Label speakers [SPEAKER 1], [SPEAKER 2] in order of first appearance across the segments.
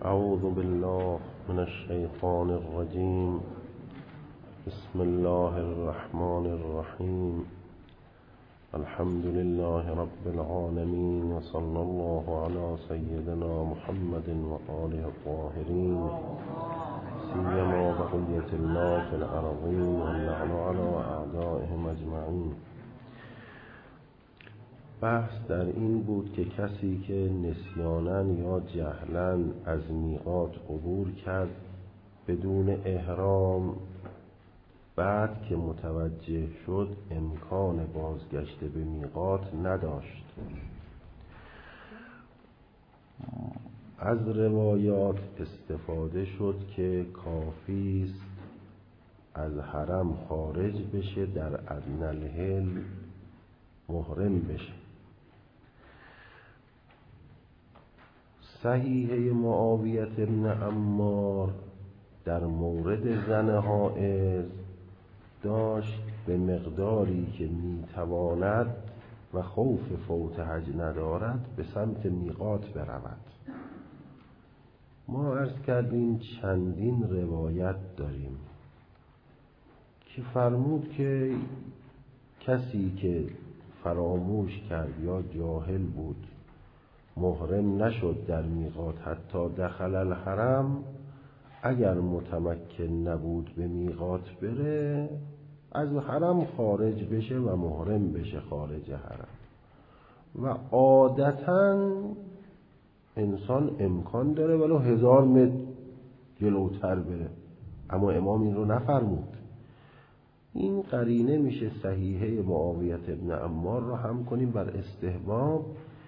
[SPEAKER 1] اعوذ بالله من الشیطان الرجیم. بسم الله الرحمن الرحیم. الحمد لله رب العالمین و صلی الله علی سیدنا محمد و آله الطاهرین سیما بقیة الله فی الارضین و اللعن علی اعدائهم اجمعین. بحث در این بود که کسی که نسیاناً یا جهلاً از میقات عبور کرد بدون احرام، بعد که متوجه شد امکان بازگشت به میقات نداشت. از روایات استفاده شد که کافی است از حرم خارج بشه، در ادنی الحل محرم بشه. صحیحه معاویه بن عمار در مورد زن حائض داشت به مقداری که میتواند و خوف فوت حج ندارد به سمت میقات برود. ما عرض کردیم چندین روایت داریم که فرمود که کسی که فراموش کرد یا جاهل بود محرم نشد در میقات حتی دخل الحرم، اگر متمکن نبود به میقات بره از حرم خارج بشه و محرم بشه خارج حرم. و عادتاً انسان امکان داره ولو 1000 متر جلوتر بره، اما امام این رو نفرمود. این قرینه میشه صحیحه معاویه بن عمار رو هم کنیم بر استحباب.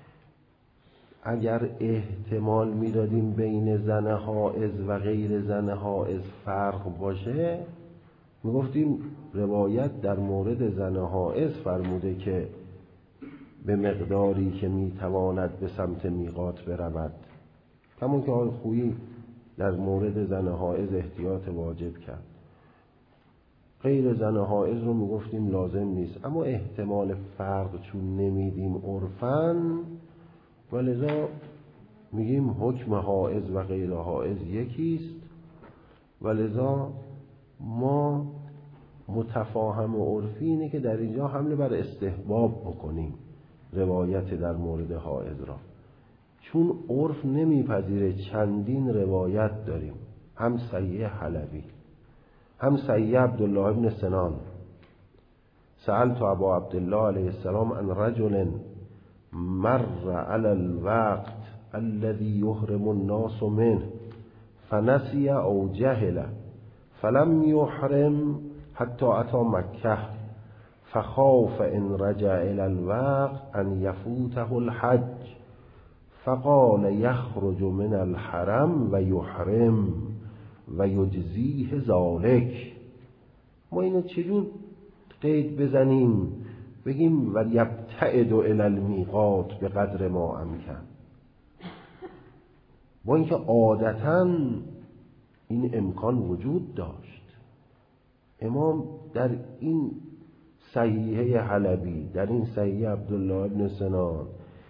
[SPEAKER 1] اگر احتمال میدادیم بین زن حائض و غیر زن حائض فرق باشه، میگفتیم روایت در مورد زن حائض فرموده که به مقداری که میتواند به سمت میقات برود، همون که آقای خویی در مورد زن حائض احتیاط واجب کرد. غیر زن حائض رو میگفتیم لازم نیست، اما احتمال فرق چون نمیدیم عرفاً، ولذا میگیم حکم حائض و غیر حائض یکیست. ولذا ما متفاهم و عرفی اینه که در اینجا حمله بر استحباب بکنیم روایت در مورد حائض را، چون عرف نمیپذیره. چندین روایت داریم، هم صحیح حلبی هم صحیح عبدالله بن سنان. سألت ابا عبدالله علیه السلام عن رجل مر على الوقت الذي يحرم الناس منه فنسي او جهل فلم يحرم حتى اتى مكه فخاف ان رجع الى الوقت ان يفوته الحج فقال يخرج من الحرم ويحرم ويجزيه ذلك. ما اینو چجور قید بزنیم؟ بگیم و یبتعد الی المیقات به قدر ما امکن، با اینکه عادتاً این امکان وجود داشت. امام در این صحیحه حلبی، در این صحیحه عبدالله بن سنان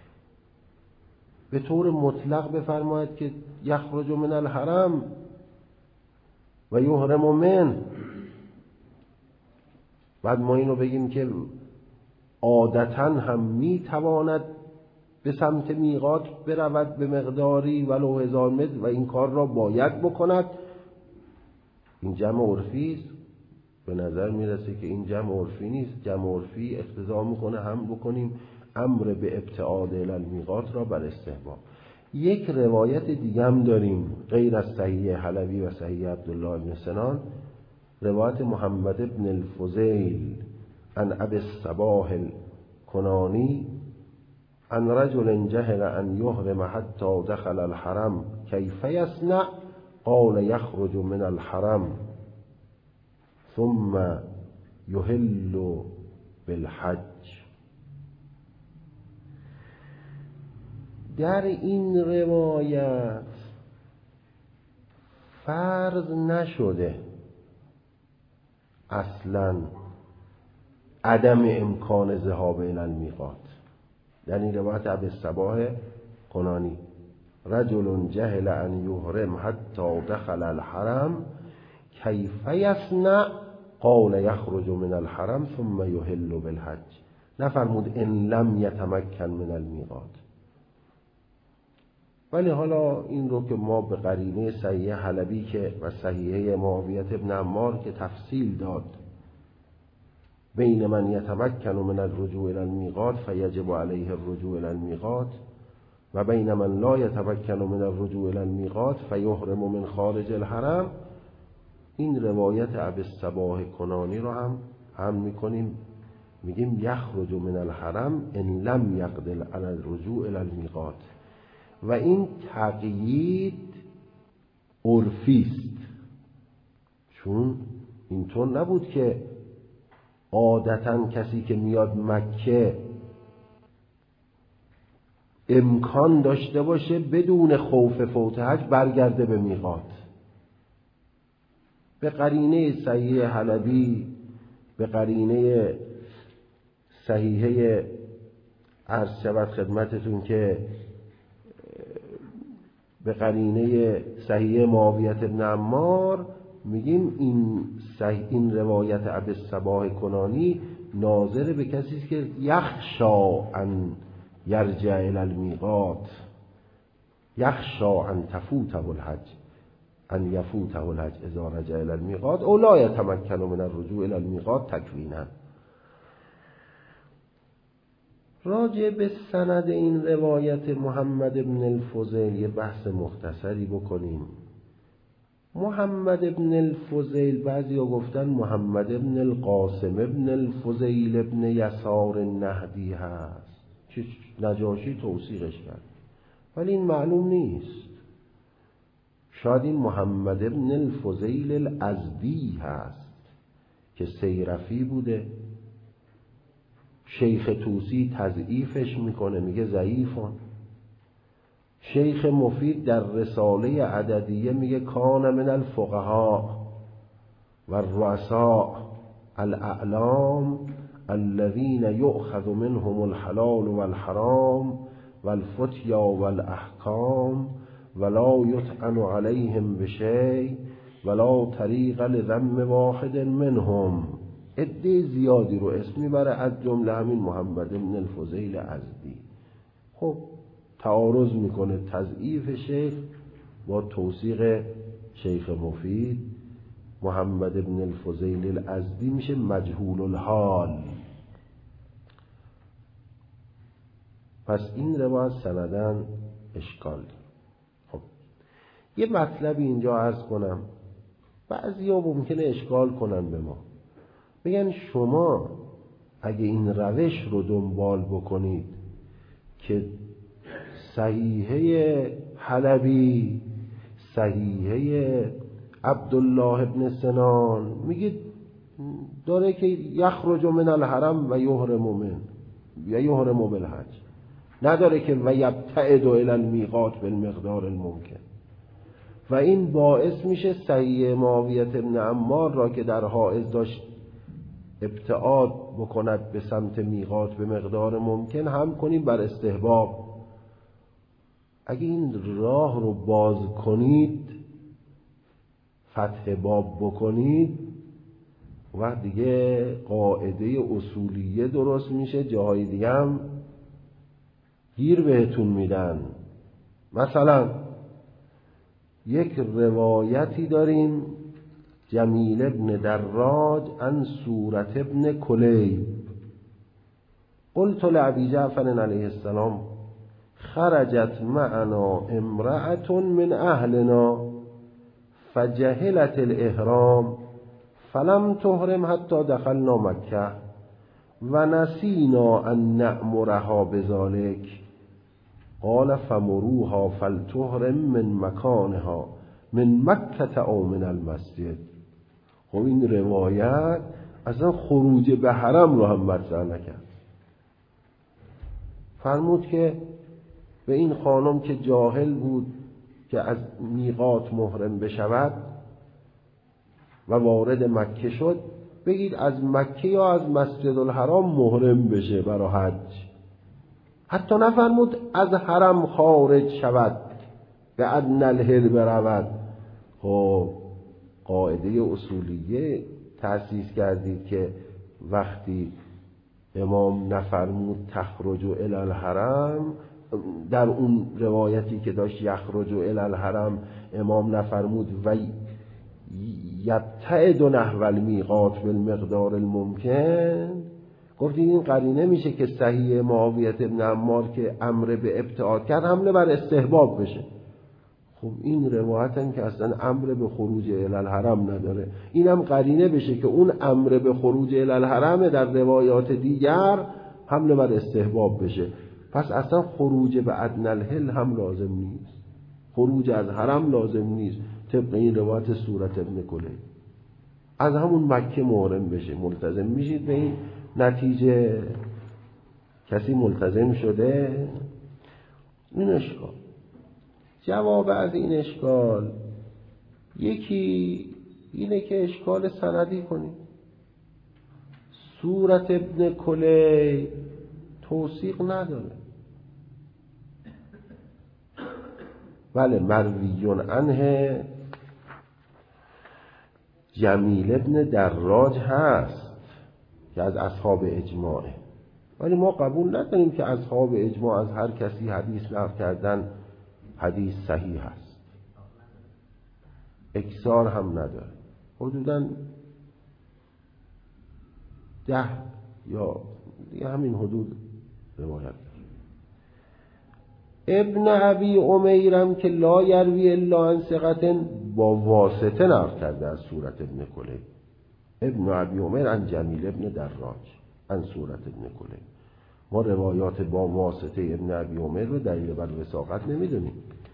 [SPEAKER 1] به طور مطلق بفرماید که یخرج من الحرم و یحرم من. بعد ما اینو بگیم که عادتاً هم میتواند به سمت میقات برود به مقداری ولو 1000 متر و این کار را باید بکند. این جمع عرفی است. به نظر میرسه که این جمع عرفی نیست. جمع عرفی اقتضا میکنه هم بکنیم امر به ابتعاد الی المیقات را بر استحباب. یک روایت دیگه هم داریم غیر از صحیح حلبی و صحیح عبدالله بن سنان، روایت محمد بن الفضیل عن ابی الصباح الکنانی عن رجل جهل ان يحرم حتى دخل الحرم كيف يصنع قال يخرج من الحرم ثم يحل بالحج. در این روایت فرض نشده اصلا عدم امکان ذهاب الی المیقات. در این روایت ابی الصباح کنانی رجل جهل ان یحرم حتی دخل الحرم کیف یصنع قال یخرج من الحرم ثم یحل بالحج. نفرمود ان لم یتمکن من المیقات. ولی حالا این رو که ما به قرینه صحیح حلبی که و صحیحه معاویه بن عمار که تفصیل داد بین من یتمکن من الرجوع الى المیقات فیجب علیه الرجوع الی المیقات و بین من لا یتمکن من الرجوع الی المیقات فیحرم من خارج الحرم، این روایت ابی الصباح کنانی رو هم میکنیم، میگیم یخرج من الحرم ان لم یقدر علی الرجوع الی المیقات. و این تقیید عرفی است، چون اینطور نبود که عادتاً کسی که میاد مکه امکان داشته باشه بدون خوف فوت حج برگرده به میقات. به قرینه صحیح حلبی، به قرینه صحیحه عرض شود خدمتتون که به قرینه صحیح معاویه بن عمار میگیم این روایت ابی الصباح کنانی ناظر به کسی است که یخشا ان یرجع الی المیقات، یخشا ان تفوته الحج، ان یفوته الحج اذا رجع الی المیقات او لا یتمکن من الرجوع الی المیقات تکوینا. راجع به سند این روایت محمد بن الفضیل یه بحث مختصری بکنیم. محمد بن الفضیل بعضی ها گفتن محمد بن القاسم بن الفضیل بن یسار النهدی هست که نجاشی توثیقش کرد، ولی این معلوم نیست. شاید این محمد بن الفضیل الازدی هست که سیرفی بوده. شیخ طوسی تضعیفش میکنه، میگه ضعیفون. شیخ مفید در رساله عددیه میگه کان من الفقهاء و الرؤساء الاعلام الذين یؤخذ منهم الحلال والحرام والفتیا والاحکام ولا یطعن علیهم بشیء ولا طریق لذم واحد منهم. عده زیادی رو اسم میبره، از جمله همین محمد بن الفضیل ازدی. خب تعارض میکنه تضعیف شیخ با توثیق شیخ مفید. محمد بن الفضیل الازدی میشه مجهول الحال. پس این روایت سندن اشکال. خب یه مطلبی اینجا عرض کنم، بعضیا ممکنه اشکال کنن به ما، بگن شما اگه این روش رو دنبال بکنید که صحیحه حلبی، صحیحه عبدالله ابن سنان میگید داره که یخرج من الحرم و یحرم بالحج، نداره که و یبتعد الی المیقات بالمقدار الممکن. و این باعث میشه صحیح معاویه بن عمار را که در حائض داشت ابتعاد بکند به سمت میقات به مقدار ممکن هم کنیم بر استحباب. اگه این راه رو باز کنید، فتح باب بکنید، و دیگه قاعده اصولیه درست میشه، جاهای دیگه هم گیر بهتون میدن. مثلا یک روایتی داریم جمیل ابن دراج عن سورة ابن کلیب قلت لأبی جعفر علیه السلام خرجت معنا امرأة من اهلنا فجهلت الاحرام فلم تحرم حتی دخلنا مکه و نسینا ان نأمرها بذلك قال فمروها فلتحرم من مکانها من مکه او من المسجد. خب این روایت اصلا خروج به حرم رو هم مطرح نکرد. فرمود که به این خانم که جاهل بود که از میقات محرم بشود و وارد مکه شد، بگید از مکه یا از مسجد الحرام محرم بشه برای حج. حتی نفرمود از حرم خارج شود به ادنی الحل برود. خب قاعده اصولیه تأسیس کردید که وقتی امام نفرمود تخرج الی الحرم، در اون روایتی که داشت یخرج الی الحرم امام نفرمود و یبتعد نحو المیقات بالمقدار الممکن، گفتید این قرینه میشه که صحیح معاویه بن عمار که امر به ابتعاد کرد حمله بر استحباب بشه. خب این روایت هم که اصلا امر به خروج الی الحرم نداره، اینم قرینه بشه که اون امر به خروج الی الحرم در روایات دیگر حمله بر استحباب بشه. پس اصلا خروج به ادنی الحل هم لازم نیست، خروج از حرم لازم نیست طبق این روایت صورت ابن کلیب. از همون مکه محرم بشه. ملتزم میشید به این نتیجه؟ کسی ملتزم شده؟ این اشکال. جواب از این اشکال یکی اینه که اشکال سندی کنید. صورت ابن کلیب توثیق نداره. بله مرویون عنه جمیل ابن دراج هست که از اصحاب اجماعه، ولی ما قبول نداریم که اصحاب اجماع از هر کسی حدیث نقل کردن حدیث صحیح هست. اکثار هم نداره. حدوداً 10 یا همین حدود روایت. ابن ابی عمیرم که لا یروی الا عن ثقة با واسطه نقل کرده از صورت ابن کلیب. ابن ابی عمیر عن جمیل ابن دراج عن صورت ابن کلیب. ما روایات با واسطه ابن ابی عمیر رو دلیل بر وثاقت نمیدونیم.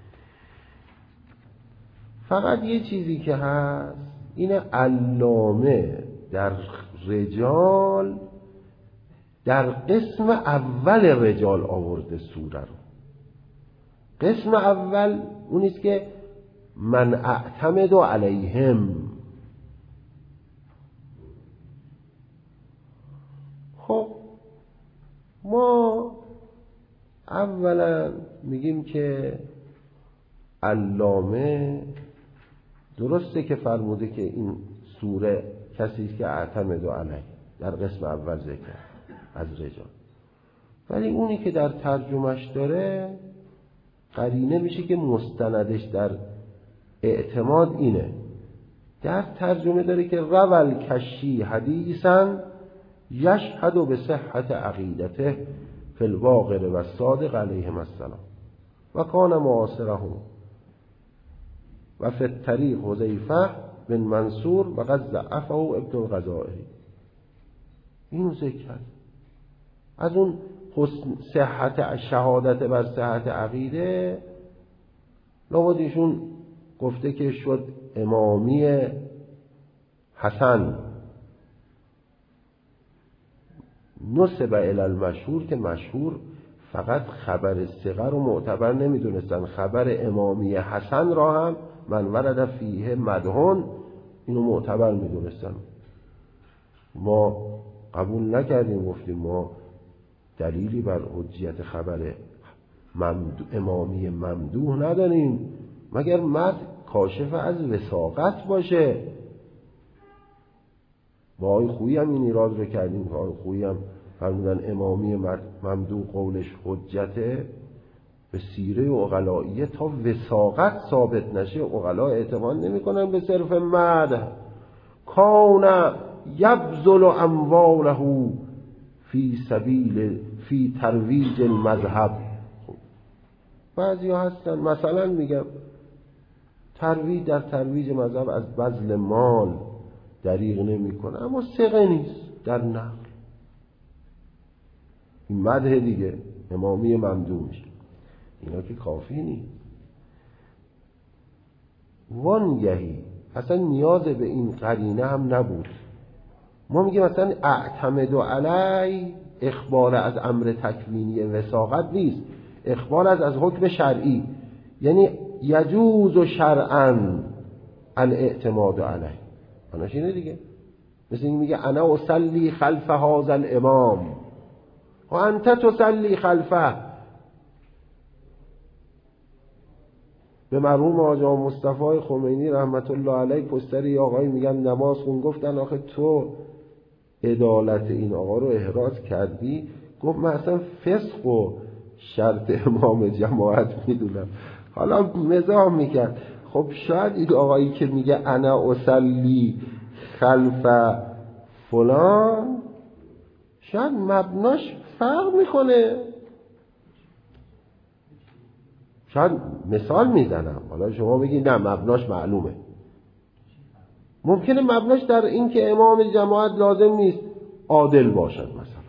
[SPEAKER 1] فقط یه چیزی که هست اینه علامه در رجال در قسم اول رجال آورده سوره رو. قسم اول اونیست که من اعتمد علیهم. خب ما اولا میگیم که علامه درسته که فرموده که این سوره کسی است که اعتمد علیه در قسم اول ذکر از رجال، ولی اونی که در ترجمهش داره قرینه میشه که مستندش در اعتماد اینه. در ترجمه داره که روال کشی حدیثا یشهد به صحت عقیدته فی الواقر و صادق علیهم السلام و کان معاصرهم و فی الطریق حذیفه بن منصور و قد ضعفه ابن الغزالی. اینو ذکر کرد. از اون صحت شهادت بر صحت عقیده لابد ایشون گفته که شد امامی حسن نسب الی المشهور، که مشهور فقط خبر ثقه رو معتبر نمیدونستن، خبر امامی حسن را هم من ورد فیه مدهون اینو معتبر میدونستن. ما قبول نکردیم، گفتیم ما دلیلی بر حجیت خبر امامی ممدوح نداریم مگر مد کاشف از وثاقت باشه. با آقای خویی هم این ایراد رو کردیم که آقای خویی هم فرمودن امامی ممدوح قولش حجته به سیره عقلائیه تا وثاقت ثابت نشه عقلا اعتماد نمی کنن به صرف مد. کان یبذل امواله فی سبیل فی ترویج المذهب. بعضی ها هستن مثلا میگم در ترویج مذهب از بذل مال دریغ نمی کنه، اما ثقه نیست در نقل. این مدح دیگه امامی ممدوح میشه، اینا که کافی نیست. وانگهی اصلا نیاز به این قرینه هم نبود. ما میگیم مثلا اعتمد علی اخبار از امر تکوینی وثاقت نیست، اخبار از حکم شرعی، یعنی یجوز شرعا الاعتماد علی. معناش اینه دیگه. مثل این میگه انا اصلی خلف هذا الامام و انت تصلی خلفه. به مرحوم آقا مصطفی خمینی رحمت الله علیه پستری آقایی میگن نماز خون، گفتن آخه تو عدالت این آقا رو احراز کردی؟ گفت من اصلا فسق و شرط امام جماعت میدونم. حالا مزاح میکرد. خب شاید این آقایی که میگه انا اصلی خلف فلان شاید مبناش فرق میکنه. شاید مثال میزنم، حالا شما بگی نه مبناش معلومه. ممکنه مبناش در این که امام جماعت لازم نیست عادل باشد مثلا.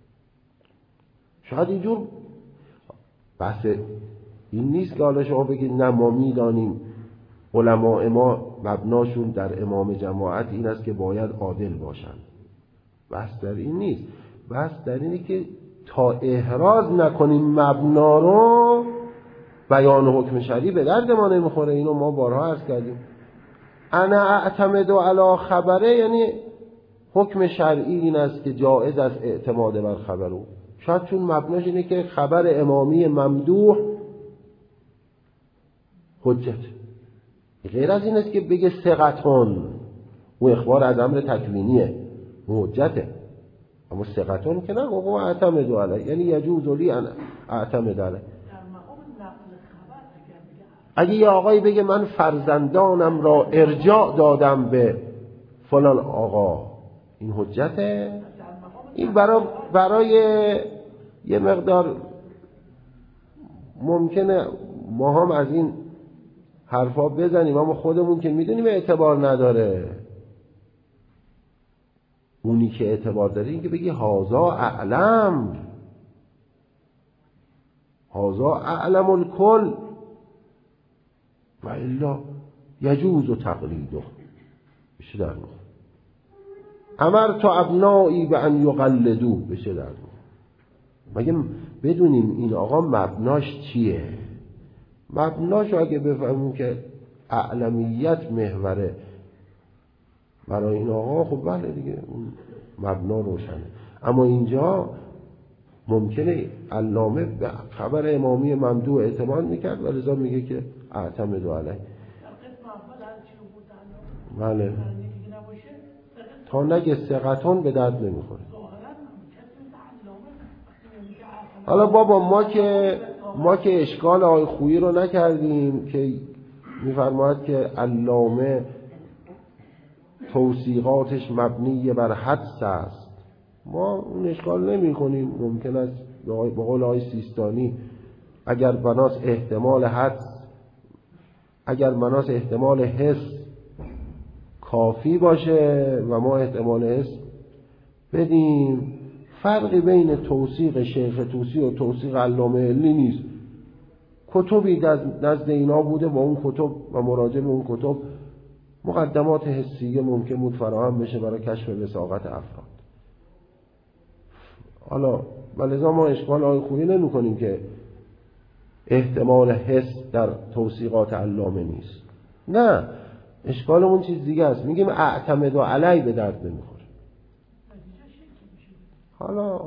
[SPEAKER 1] شاید اینجور بحث این نیست که حالا شما بگید نه ما میدانیم علماء ما مبناشون در امام جماعت این است که باید عادل باشند. بحث در این نیست. بحث در اینه که تا احراز نکنیم مبنا رو بیان حکم شرعی به درد ما نمیخوره. اینو ما بارها عرض کردیم. انا اعتمد علی خبره یعنی حکم شرعی این است که جایز است اعتماد بر خبرو. شاید چون مبناش اینه که خبر امامی ممدوح حجت، غیر از این است که بگه ثقتون، او اخبار از امر تکوینیه حجته، اما ثقتون که نه. او اعتمد علیه یعنی یجوز لی ان اعتمد علیه. اگه یه آقایی بگه من فرزندانم را ارجاع دادم به فلان آقا، این حجته. این برای یه مقدار ممکنه ما هم از این حرفا بزنیم، اما خودمون که میدونیم اعتبار نداره. اونی که اعتبار داره این که بگی هازا اعلم، هازا اعلم الکل و الا یجوز و تقلیده. بشه در نو امر تو ابنایی به ان یقلدو، بشه در نو. مگه بدونیم این آقا مبناش چیه؟ مبناش اگه بفهمیم که اعلمیت محوره برای این آقا، خب بله دیگه اون مبنا روشنه. اما اینجا ممکنه علامه به خبر امامی ممدوح اعتماد میکرد و لذا میگه که اعتمد علیه. بله تا نگه ثقتون به درد نمیخوره. حالا بابا ما که اشکال آقای خویی رو نکردیم که میفرماید که علامه توثیقاتش مبنی بر حدس است، ما اون اشکال نمی کنیم. ممکن است به قول آقای سیستانی اگر بناس احتمال حدس، اگر بناس احتمال حس کافی باشه و ما احتمال حس بدیم، فرقی بین توثیق شیخ طوسی و توثیق علامه علی نیست. کتبی نزد اینا بوده، با اون کتب و مراجعه به اون کتب مقدمات حسیه ممکن بود فراهم بشه برای کشف وثاقت افراد. حالا ولذا ما اشکال آقای خویی نمی کنیم که احتمال حس در توثیقات علامه نیست. نه، اشکالمون چیز دیگه است. میگیم اعتمد علی به درد نمیخوره. حالا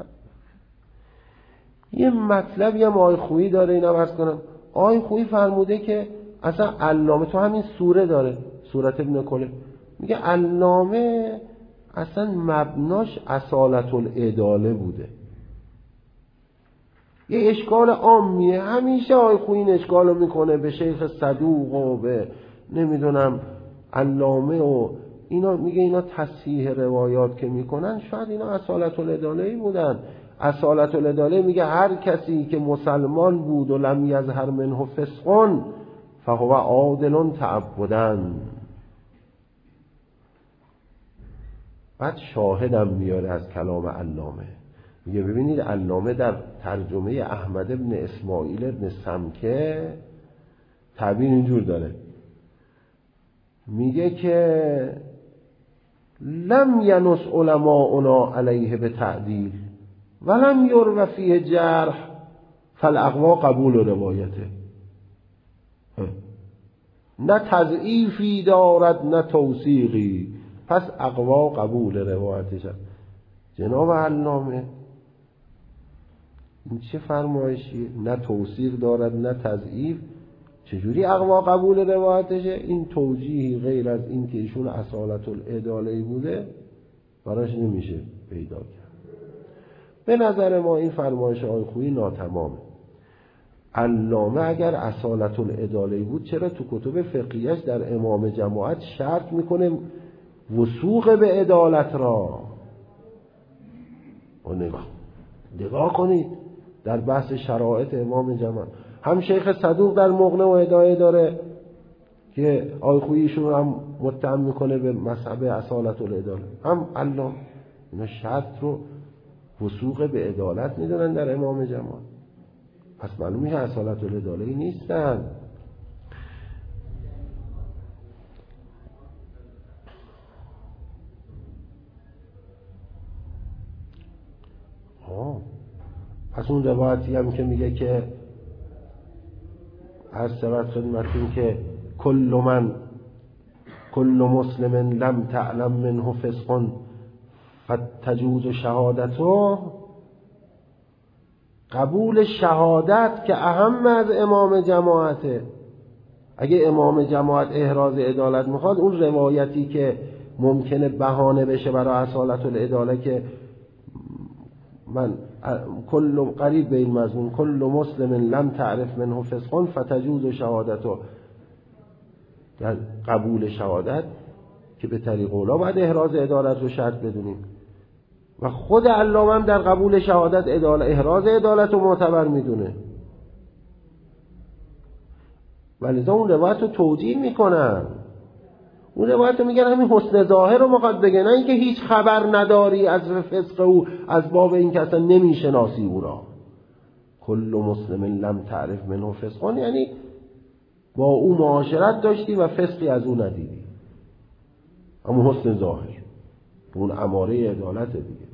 [SPEAKER 1] یه مطلبی هم آقای خویی داره، اینم عرض کنم. آقای خویی فرموده که اصلا علامه تو همین سوره داره، سورت ابن کله، میگه علامه اصلا مبناش اصالت العداله بوده. یه اشکال عامیه، همیشه آقای خویی این اشکالو میکنه به شیخ صدوق و به نمیدونم علامه و اینا، میگه اینا تصحیح روایات که میکنن شاید اینا اصالت العداله بودن. اصالت العداله میگه هر کسی که مسلمان بود و لم یظهر منه فسق فهو عادل تعبداً. بعد شاهدم میاره از کلام علامه، میگه ببینید علامه در ترجمه احمد ابن اسماعیل ابن سمکه تعبیر اینجور داره، میگه که لم ینس علماؤنا علیه به تعدیل ولم یرو فیه جرح فالاقوا قبول روایته. نه تضعیفی دارد نه توثیقی، پس اقوا قبول روایتش است. جناب علامه این چه فرمایشی؟ نه توثیق دارد نه تضعیف، چجوری اقوا قبول روایتشه؟ این توجیهی غیر از این که ایشون اصالت العداله‌ای بوده براش نمیشه پیدا کرد. به نظر ما این فرمایش آقای خویی ناتمامه. علامه اگر اصالت العداله‌ای بود چرا تو کتب فقهیش در امام جماعت شرط میکنه وثوق به عدالت را؟ و نگاه کنید در بحث شرایط امام جماعت هم شیخ صدوق در مغنی و ادعای داره که آقای خوییشون هم متهم میکنه به مذهب اصالت العداله، هم علامه. اینا شرط رو وثوق به عدالت میدونن در امام جماعت، پس معلومه که اصالت العداله نیستن. پس اون روایتی هم که میگه که هر سبت خدمتون که کل مسلم لم تعلم منه فسق فتجوز شهادته، قبول شهادت که اهم از امام جماعته. اگه امام جماعت احراز عدالت میخواد، اون روایتی که ممکنه بهانه بشه برای اصالت العداله که من کل قریب به این مضمون کل مسلم لم تعرف منه فسق فتجوز شهادته، در قبول شهادت که به طریق اولا باید احراز عدالت رو شرط بدونیم و خود علامه هم در قبول شهادت احراز عدالت رو معتبر میدونه، ولذا اون روایت رو توجیه میکنن. اون روایت رو میگن همین حسن ظاهر رو مقاد بگن، نه اینکه هیچ خبر نداری از فسق او، از باب این که اصلا نمیشناسی او را. کل مسلم لم تعرف منه فسق یعنی با او معاشرت داشتی و فسقی از او ندیدی، اما حسن ظاهر اون اماره عدالت دیگه.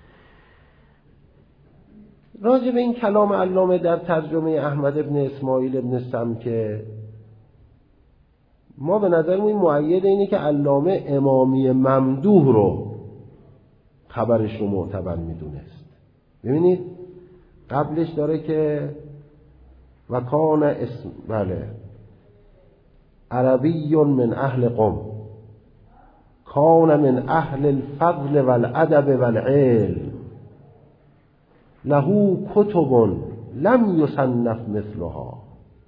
[SPEAKER 1] راجع به این کلام علامه در ترجمه احمد ابن اسماعیل ابن سمکه، ما به نظرمون این مؤید اینه که علامه امامی ممدوح رو خبرش رو معتبر میدونست. ببینید قبلش داره که و کان اسم عربی من اهل قم کان من اهل الفضل والادب والعلم له کتب لم یصنف مثلها.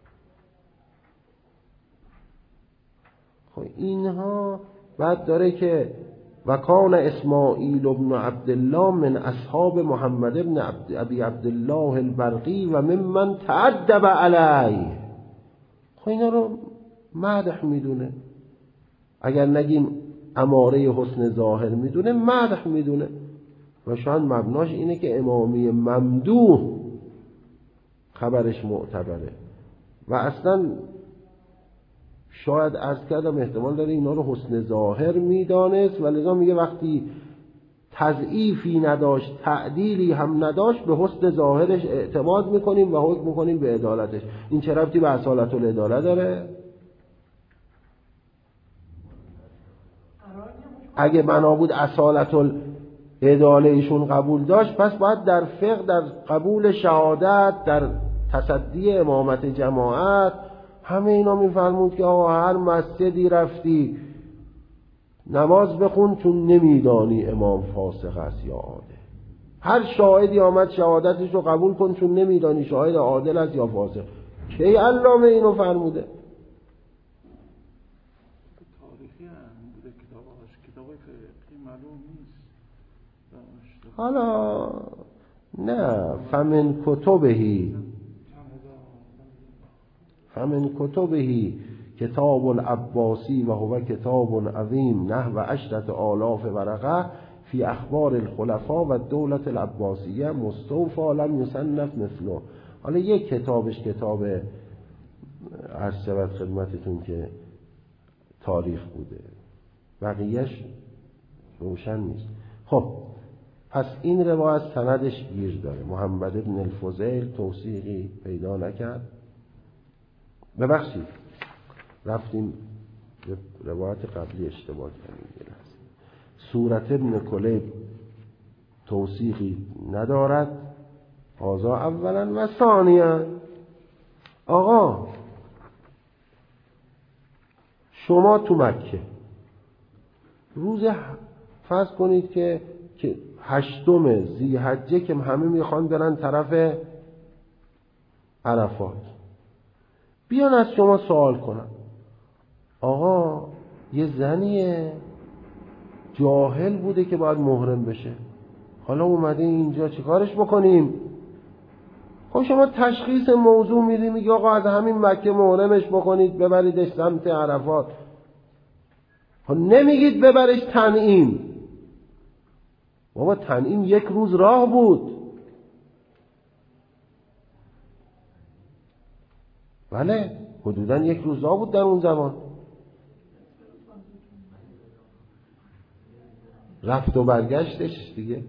[SPEAKER 1] خب اینها بعد داره که و کان اسماعیل ابن عبدالله من اصحاب محمد ابن ابی عبدالله البرقی و ممن تعدب علیه. خب اینا رو مدح میدونه، اگر نگیم اماره حسن ظاهر میدونه، مدح میدونه و شاید مبناش اینه که امامی ممدوح خبرش معتبره و اصلا شاید عرض کردم احتمال داره اینا رو حسن ظاهر میدانست و لذا میگه وقتی تضعیفی نداشت تعدیلی هم نداشت به حسن ظاهرش اعتماد میکنیم و حکم میکنیم به عدالتش. این چه ربطی به اصالت العداله داره؟ اگه بنا بود اصالت العداله ایشون قبول داشت، پس باید در فقه، در قبول شهادت، در تصدی امامت جماعت، همه اینا میفرمود که آقا هر مسجدی رفتی نماز بخون چون نمیدانی امام فاسق است یا عادل. هر شاهدی آمد شهادتش رو قبول کن چون نمیدانی شاهد عادل است یا فاسق. کی علامه اینو فرموده؟
[SPEAKER 2] تاریخی هم بوده کتاب فقهی معلوم نیست.
[SPEAKER 1] حالا نه فمن کتبهی کتاب العباسی و هو کتاب عظیم نحو 10,000 ورقه فی اخبار الخلفاء و دولت العباسیه مستوفى لم یصنف مثله. حالا یک کتابش کتاب عرض شود خدمتتون که تاریخ بوده، بقیهش روشن نیست. خب پس این روایت سندش گیر داره. محمد ابن الفضیل توثیقی پیدا نکرد. ببخشید رفتیم به روایت قبلی اشتباه کردیم. صورت ابن کلیب توثیقی ندارد. هذا اولا و ثانیا. آقا شما تو مکه روز فرض کنید که 8 ذی‌حجه که همه میخوان برن طرف عرفات، بیان از شما سوال کنن آقا یه زنیه جاهل بوده که باید محرم بشه، حالا اومده اینجا چیکارش بکنیم؟ خب شما تشخیص موضوع میدی، میگی آقا از همین مکه محرمش بکنید ببریدش سمت عرفات. خب نمیگید ببرش تنعیم. بابا تنعیم 1 روز راه بود. بله حدوداً 1 روز راه بود در اون زمان. رفت و برگشتش دیگه.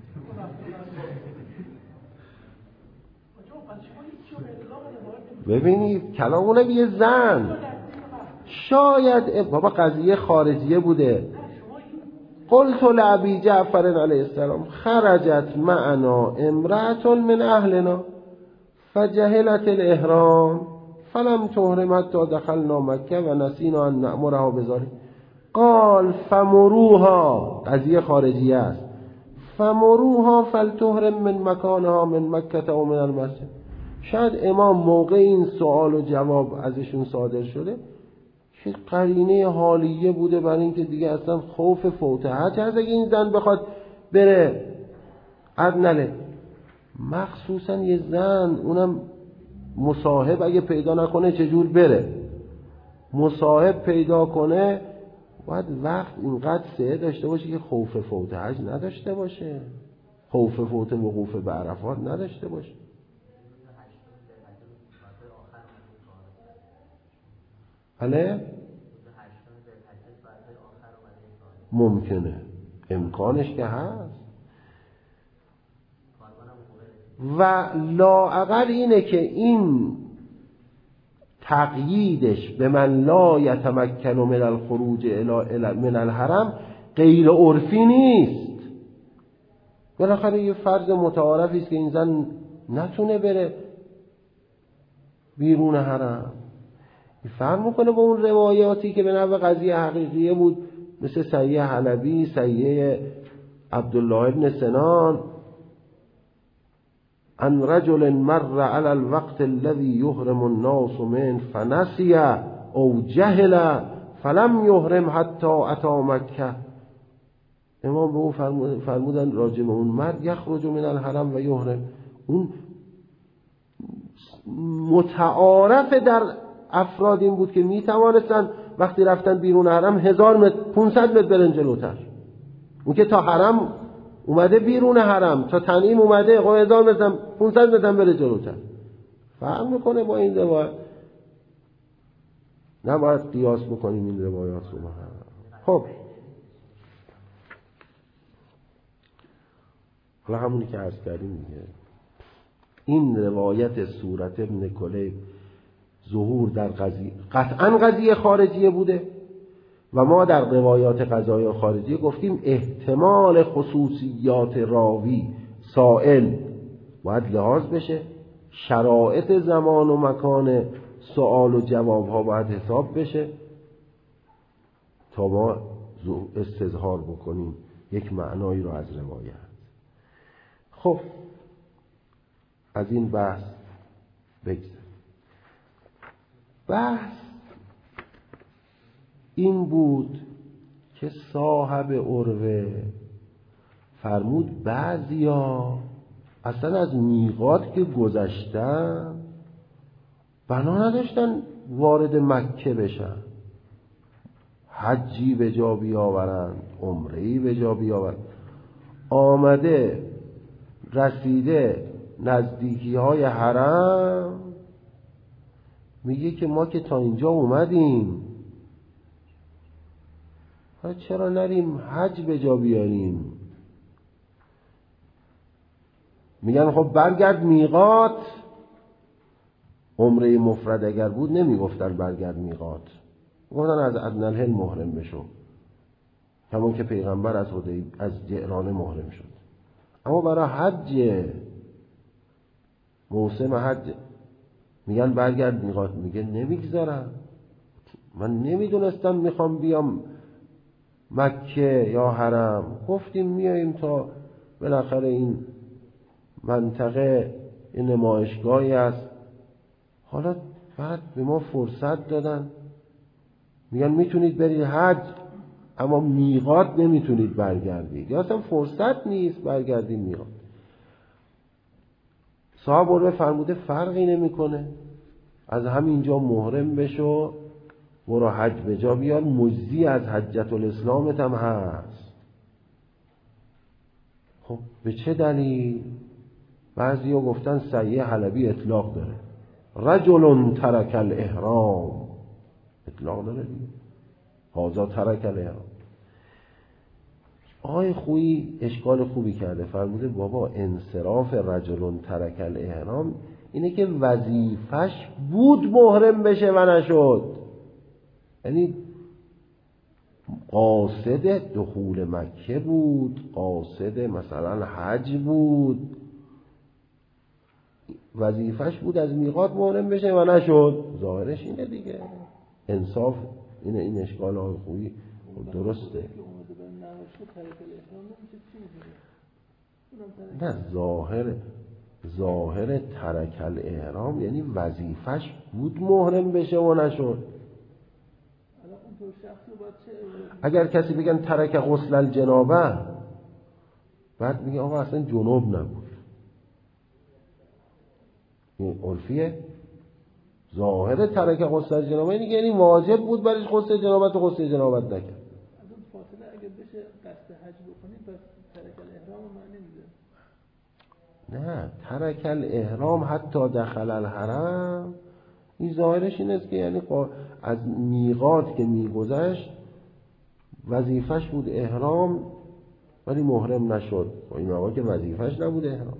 [SPEAKER 1] ببینید کلامونه یه زن شاید بابا قضیه خارجیه بوده. قلت لأبی جعفر علیه السلام خرجت معنا امرأة من اهلنا فجهلت الاحرام فلم تحرم حتی دخلنا مکه و نسینا ان نأمرها بذلک قال فمروها، قضیه خارجیه است، فمروها فلتحرم من مکانها من مکه و من المسجد. شاید امام موقع این سوال و جواب ازشون صادر شده که قرینه حالیه بوده برای اینکه دیگه اصلا خوف فوت حج هست اگه این زن بخواد بره عدنله، مخصوصا یه زن اونم مصاحب اگه پیدا نکنه چجور بره؟ مصاحب پیدا کنه باید وقت اینقدر سعه داشته باشه که خوف فوت حج نداشته باشه، خوف فوت وقوف به عرفات نداشته باشه. بله ممکنه، امکانش که هست و لااقل اینه که این تقییدش به من لا یتمکن من الخروج من الحرم غیر عرفی نیست. بالاخره یه فرض متعارفی است که این زن نتونه بره بیرون حرم. فرق میکنه با اون روایاتی که به نوع قضیه حقیقیه بود، مثل صحیح حلبی، صحیح عبدالله ابن سنان، ان رجل مر على الوقت الذي يحرم الناس منه فنسي او جهل فلم يحرم حتى اتى مکه. امام به اون فرمودن راجع به اون مرد یخرج من الحرم و یحرم. اون متعارف در افراد این بود که می توانستن وقتی رفتن بیرون حرم 1000 متر 500 متر برن جلوتر. اون که تا حرم اومده بیرون حرم، تا تنعیم اومده 1000 متر 500 متر بره جلوتر. فرق میکنه با این روایت. نباید قیاس بکنیم این روایات رو. خب حالا همونی که عرض کردیم میگه این روایت صورت ابن کلیب ظهور در قضیه قطعا قضیه خارجیه بوده و ما در روایات قضایا خارجیه گفتیم احتمال خصوصیات راوی سائل باید لحاظ بشه، شرایط زمان و مکان سوال و جواب ها باید حساب بشه تا ما استظهار بکنیم یک معنایی رو از روایت. خب از این بحث بگذاریم. بحث این بود که صاحب عروه فرمود بعضیا اصلا از میقات که گذشتن بنا نداشتن وارد مکه بشن، حجی به جا بیاورند، عمره‌ای به جا بیاورند، آمده رسیده نزدیکی های حرم میگه که ما که تا اینجا اومدیم چرا نریم حج به جا بیاریم؟ میگن خب برگرد میقات. عمره مفرد اگر بود نمیگفتن برگرد میقات، گفتن از ادنالهل محرم بشو، همون که پیغمبر از جعرانه محرم شد. اما برای حج موسم حج میگن برگرد میقات، میگه نمیگذارن. من نمیدونستم میخوام بیام مکه یا حرم. گفتیم میاییم تا بالاخره این منطقه این نمایشگاهی است. حالا بعد به ما فرصت دادن، میگن میتونید برید حج اما میقات نمیتونید برگردید، یا اصلا فرصت نیست برگردید میقات. صاحب عربه فرموده فرقی نمیکنه، از همینجا محرم بشو برو حج به جا بیار، مجزی از حجت الاسلامت هم هست. خب به چه دلیل؟ بعضیا گفتن سعیه حلبی اطلاق داره، رجل ترک الاحرام اطلاق داره دیگه، هذا ترک الاحرام. آقای خویی اشکال خوبی کرده، فرموده بابا انصراف رجل ترک الاحرام اینه که وظیفش بود محرم بشه و نشد، یعنی قاصد دخول مکه بود، قاصد مثلا حج بود، وظیفش بود از میقات محرم بشه و نشد. ظاهرش اینه دیگه، انصاف اینه. این اشکال های خویی درسته. نه، ظاهر ترک الاحرام یعنی وظیفش بود محرم بشه و نشد. اگر کسی بگن ترک غسل الجنابه، بعد میگه آقا اصلا جنوب نبود، این عرفیه. ظاهر ترک غسل الجنابه یعنی واجب بود برش غسل جنابت و غسل جنابت نکرد.
[SPEAKER 2] از اون فاصله اگه بشه قصد حج بکنید پس ترک الاحرام معنی میده.
[SPEAKER 1] نه، ترک الاحرام حتی دخل الحرم، این ظاهرش این است که یعنی از میقات که میگذشت وظیفش بود احرام ولی محرم نشد. این موقع که وظیفش نبود احرام.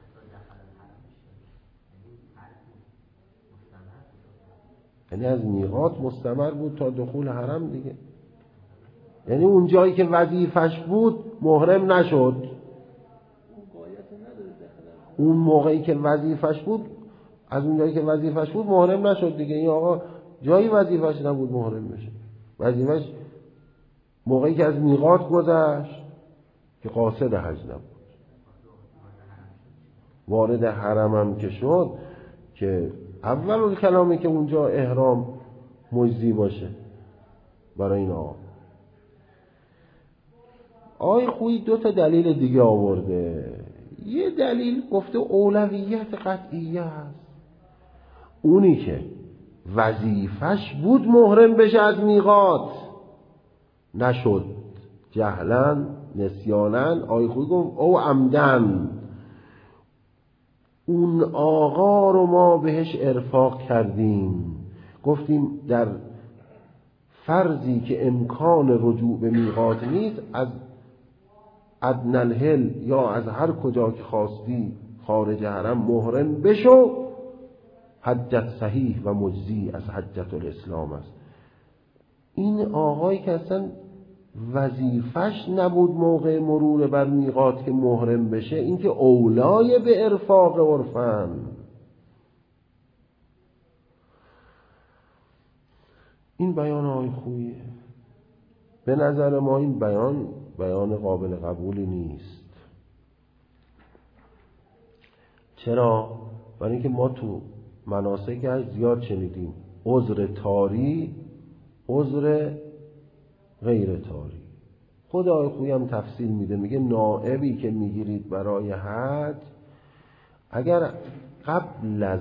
[SPEAKER 1] یعنی از میقات مستمر بود تا دخول حرم دیگه، یعنی اون جایی که وظیفش بود محرم نشد. اون موقعی که وظیفش بود، از اون جایی که وظیفش بود محرم نشد دیگه. این آقا جایی وظیفش نبود محرم بشه، وظیفش موقعی که از میقات گذشت که قاصد حج نبود. وارد حرم هم که شد که اول کلامی که اونجا احرام مجزی باشه برای این آقا. آقای خویی 2 تا دلیل دیگه آورده. یه دلیل گفته اولویت قطعیه هست، اونی که وظیفش بود محرم بشه از میقات نشد، جهلن نسیانن. آقای خویی گفت او عمدن، اون آقا رو ما بهش ارفاق کردیم، گفتیم در فرضی که امکان رجوع به میقات نیست، از ادنی الحل یا از هر کجا که خواستی خارج حرم محرم بشو، حجت صحیح و مجزی از حجت الاسلام است. این آقایی که اصلا وظیفش نبود موقع مرور بر میقات که محرم بشه، این که اولای به ارفاق عرفن. این بیان آقای خویه. به نظر ما این بیان قابل قبولی نیست. چرا؟ برای اینکه ما تو مناسک حج زیاد شنیدیم عذر طاری، عذر غیر طاری. خود آقای خویی هم تفصیل میده، میگه نائبی که میگیرید برای حج، اگر قبل از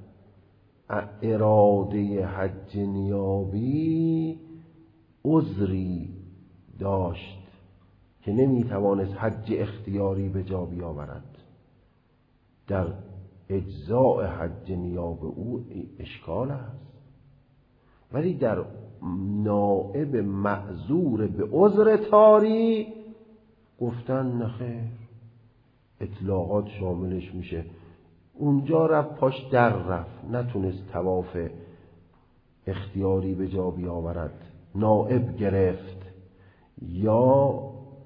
[SPEAKER 1] اراده حج نیابی عذری داشت که نمیتوانست حج اختیاری به جا بیاورد، در اجزاء حج نیاب او اشکال است. ولی در نائب معذور به عذر طاری گفتن نخیر، اطلاقات شاملش میشه. اونجا رفت پاش در رفت، نتونست طواف اختیاری به جا بیاورد، نائب گرفت، یا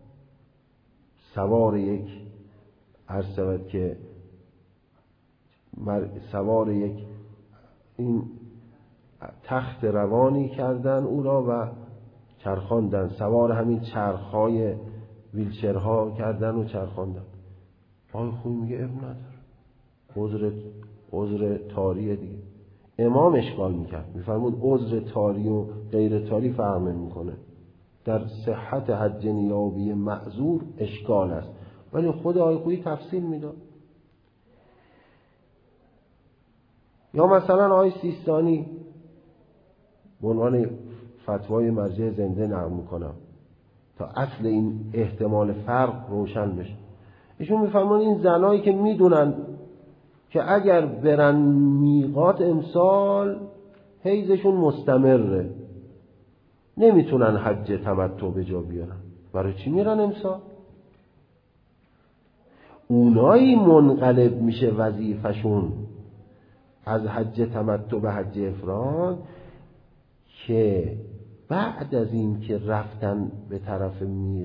[SPEAKER 1] سوار یک عرض شود که سوار یک این تخت روانی کردن او را و چرخاندن، سوار همین چرخهای ویلچرها کردن و چرخاندن. آقای خویی میگه اب نداره، عذر طاری دیگه. امام اشکال میکرد، میفرمود عذر طاری و غیر طاری فرق میکنه، در صحت حج نیابی معذور اشکال است، ولی خود آقای خویی تفصیل میداد. یا مثلا آقای سیستانی به عنوان فتوای مرجع زنده نقل میکنم تا اصل این احتمال فرق روشن بشه. ایشون میفرمون این زنایی که میدونن که اگر برن میقات امسال حیضشون مستمره، نمیتونن حج تمتع به جا بیارن، برای چی میرن امسال؟ اونایی منقلب میشه وظیفشون از حج تمتع به حج افراد که بعد از این که رفتن به طرف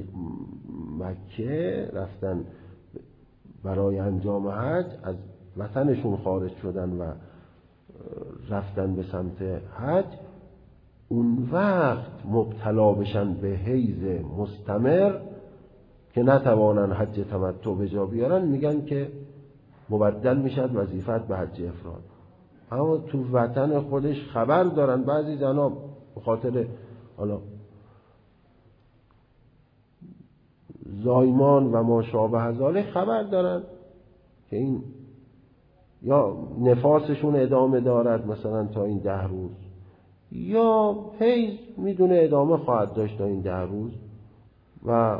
[SPEAKER 1] مکه، رفتن برای انجام حج، از وطنشون خارج شدن و رفتن به سمت حج، اون وقت مبتلا بشن به حیض مستمر که نتوانن حج تمتع به جا بیارن، میگن که مبدل میشد وظیفت به حج افراد. اما تو وطن خودش خبر دارن بعضی زنا به خاطر حالا زایمان و ما شابه ذالک خبر دارن که این یا نفاسشون ادامه دارد مثلا تا این 10 روز، یا حیض میدونه ادامه خواهد داشت تا این 10 روز و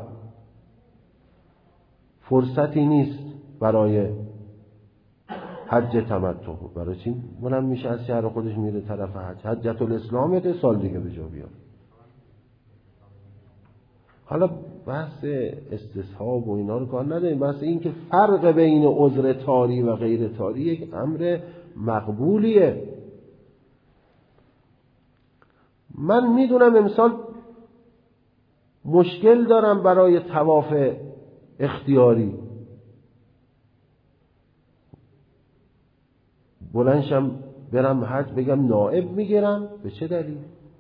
[SPEAKER 1] فرصتی نیست برای حج تمتع. برای چی بلند میشه از شهر خودش میره طرف حج؟ حجت الاسلام یه سال دیگه به جا بیاد. حالا بحث استصحاب و اینا رو کار نداریم، بحث این که فرق بین عذر طاری و غیر طاری یک امر مقبولیه. من میدونم امسال مشکل دارم برای طواف اختیاری، بلندشم برم حج بگم نائب میگیرم، به چه دلیل؟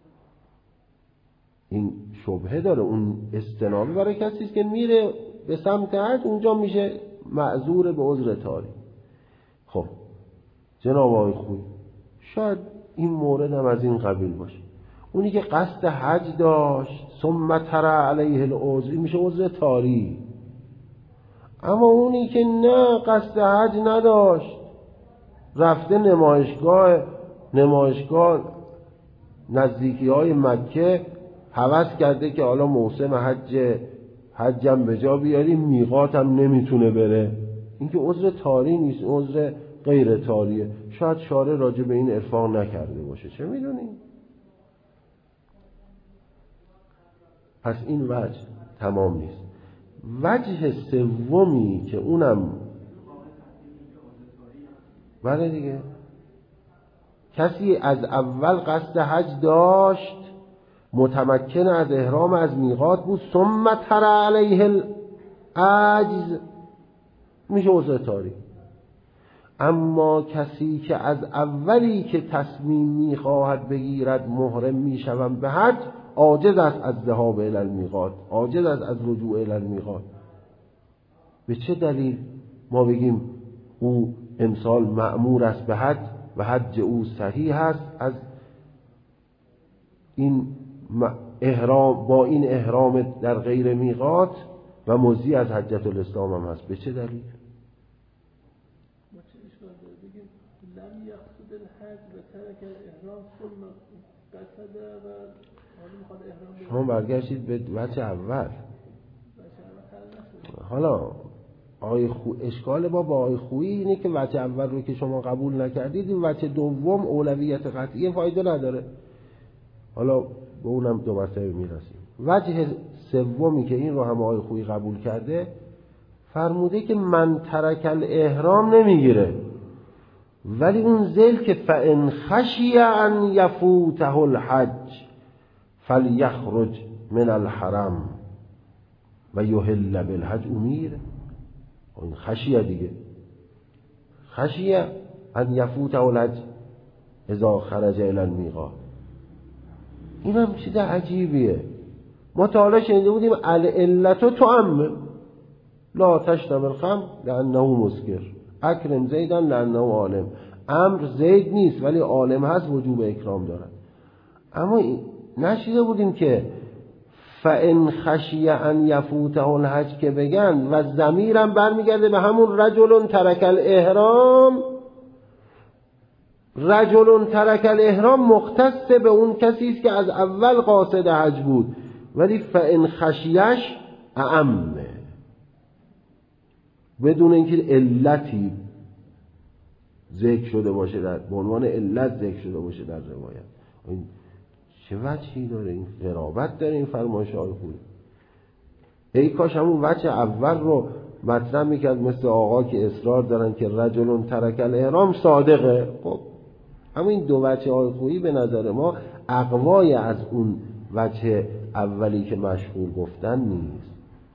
[SPEAKER 1] این شبهه داره. اون استنابه برای کسی که میره به سمت حج، اونجا میشه معذور به عذر طاری. خب جناب آقای خویی، شاید این مورد هم از این قبیل باشه. اونی که قصد حج داشت ثم ترى علیه العذر، این میشه عذر طاری. اما اونی که نه قصد حج نداشت، رفته نمایشگاه نزدیکی های مکه، هوس کرده که حالا موسم حجم به جا بیاریم، میقاتم نمیتونه بره، این که عذر طاری نیست، عذر غیر طاریه. شاید شارع راجع به این ارفاق نکرده باشه، چه میدونیم. پس این وجه تمام نیست. وجه سومی که اونم بله دیگه، کسی از اول قصد حج داشت، متمکن از احرام از میقات بود، ثم ترى علیه العجز، میشه عذر طاری. اما کسی که از اولی که تصمیم میخواهد بگیرد محرم میشوم به حج، عاجز است از ذهاب الی المیقات، عاجز است از رجوع الی المیقات، به چه دلیل ما بگیم او امسال مأمور است به حج و حج او صحیح است از این احرام، با این احرام در غیر میقات و مزی از حجت الاسلام هم هست؟ به چه دلیل؟
[SPEAKER 2] ما چه اشکال داره بگیم لم یقصد الحج و ترک الاحرام ثم قصد و حالا میخواد احرام.
[SPEAKER 1] شما برگشتید به وجه اول. حالا اشکال ما با آقای خویی اینه که وجه اول رو که شما قبول نکردید، این وجه دوم اولویت قطعی فایده نداره. حالا به اونم دو مرتبه میرسیم. وجه سومی که این رو هم آقای خویی قبول کرده، فرموده که من ترک الاحرام نمیگیره، ولی اون ذیل که فان خشی ان یفوته الحج فلیخرج من الحرم و یحل بالحج، اون میگیره. این خشیه دیگه، خشیه ان یفوته الحج، اذا خرج الی المیقات. این هم چیز عجیبیه. ما تا حالا شنیده بودیم العلت تعم، لا تشرب الخمر لانه مسکر، اکرم زیدا لانه عالم. امر زید نیست ولی عالم هست، وجوب اکرام دارد. اما نشیده بودیم که فان خشی ان یفوته الحج که بگن و ضمیرم برمیگرده به همون رجل ترک الاحرام. رجل ترک الاحرام مختص به اون کسی است که از اول قاصد حج بود، ولی فان خشیش اعمه، بدون اینکه علتی ذکر شده باشه، به عنوان علت ذکر شده باشه در روایت. این چه وجهی داره؟ این غرابت داره این فرمایش های خوبی. ای کاش همون وجه اول رو مطرح میکرد، مثل آقا که اصرار دارن که رجل ترک الاحرام صادقه. خب اما این دو وجه های خوبی به نظر ما اقوای از اون وجه اولی که مشهور گفتن نیست.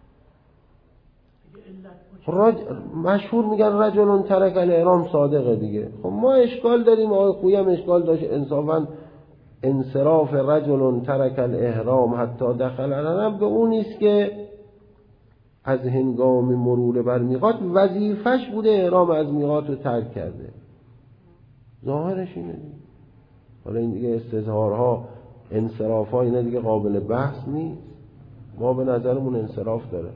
[SPEAKER 1] مشهور میگن رجل ترک الاحرام صادقه دیگه. خب ما اشکال داریم، آقای خویی هم اشکال داشت انصافا. انصراف رجل ترک الاحرام حتی دخل الحرم به اون نیست که از هنگام مرور بر میقات وظیفش بوده احرام از میقات رو ترک کرده. ظاهرش اینه دیگه. حالا این دیگه استظهارها، انصرافها اینا دیگه قابل بحث نیست. ما به نظرمون انصراف داره.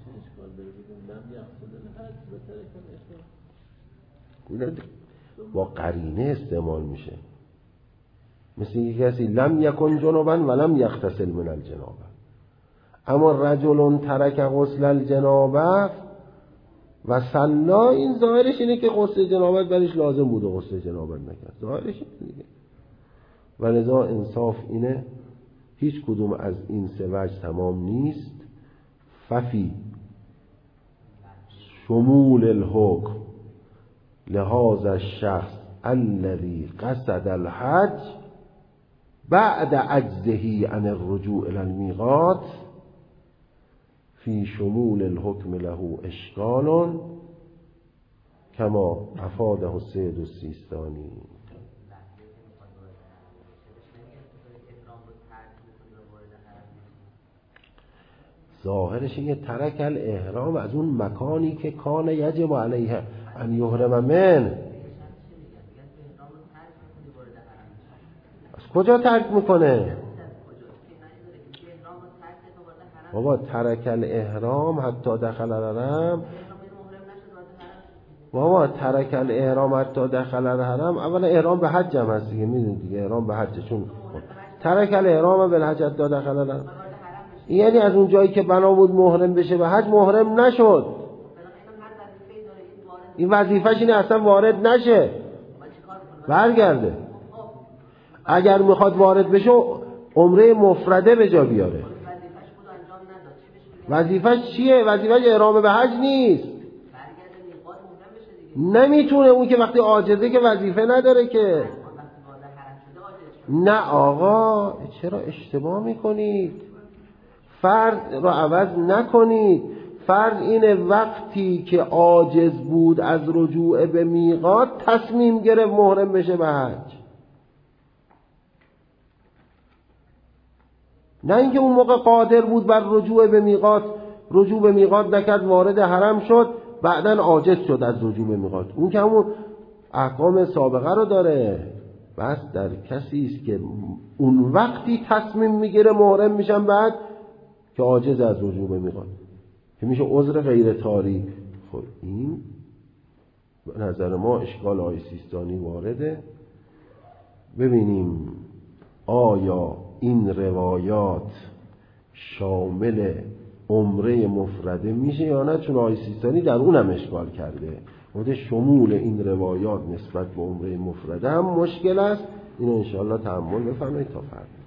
[SPEAKER 1] با قرینه استعمال میشه. مثل یک کسی لم یکن جنبا ولم یغتسل من الجنابه، اما رجل ترک غسل الجنابه و صلا، این ظاهرش اینه که غسل جنابت برش لازم بوده، غسل جنابت نکرد. ظاهرش اینه دیگه. و لذا انصاف اینه هیچ کدوم از این سه وجه تمام نیست. ففی شمول الحکم لهذا الشخص الذي قصد الحج بعد عجزه عن الرجوع الى الميقات في شمول الحكم له اشكال كما افاده السید السیستانی. ظاهرش اینه ترک الاحرام از اون مکانی که کان یجب علیه ان یحرم من. از کجا ترک میکنه؟ بابا ترک الاحرام حتی دخل الحرم. بابا ترک الاحرام حتی دخل الحرم، اولا احرام به حج هم هست دیگه، میدونید دیگه احرام به حج. چون ترک الاحرام به حج حتی دخل الحرم، یعنی از اون جایی که بنا بود محرم بشه به حج محرم نشد. این وظیفش اینه اصلا وارد نشه، برگرده. اگر میخواد وارد بشه عمره مفرده به جا بیاره. وظیفش چیه؟ وظیفش احرام به حج نیست. نمیتونه، اون که وقتی عاجزه که وظیفه نداره که. نه آقا، چرا اشتباه میکنید؟ فرض رو عوض نکنید. فرض اینه وقتی که عاجز بود از رجوع به میقات تصمیم گرفت محرم بشه به حج، نه اینکه اون موقع قادر بود بر رجوع به میقات، رجوع به میقات نکرد، وارد حرم شد، بعداً عاجز شد از رجوع به میقات. اون که همون احکام سابقه رو داره. بس در کسی است که اون وقتی تصمیم میگیره محرم میشن بعد که عاجز از رجوع به میقات، که میشه عذر غیر طاری. خب این به نظر ما اشکال آقای سیستانی وارده. ببینیم آیا این روایات شامل عمره مفرده میشه یا نه، چون آقای سیستانی در اونم اشکال کرده. خود شمول این روایات نسبت به عمره مفرده هم مشکل است. اینو انشاءالله تأمل بفرمایید تا فردا.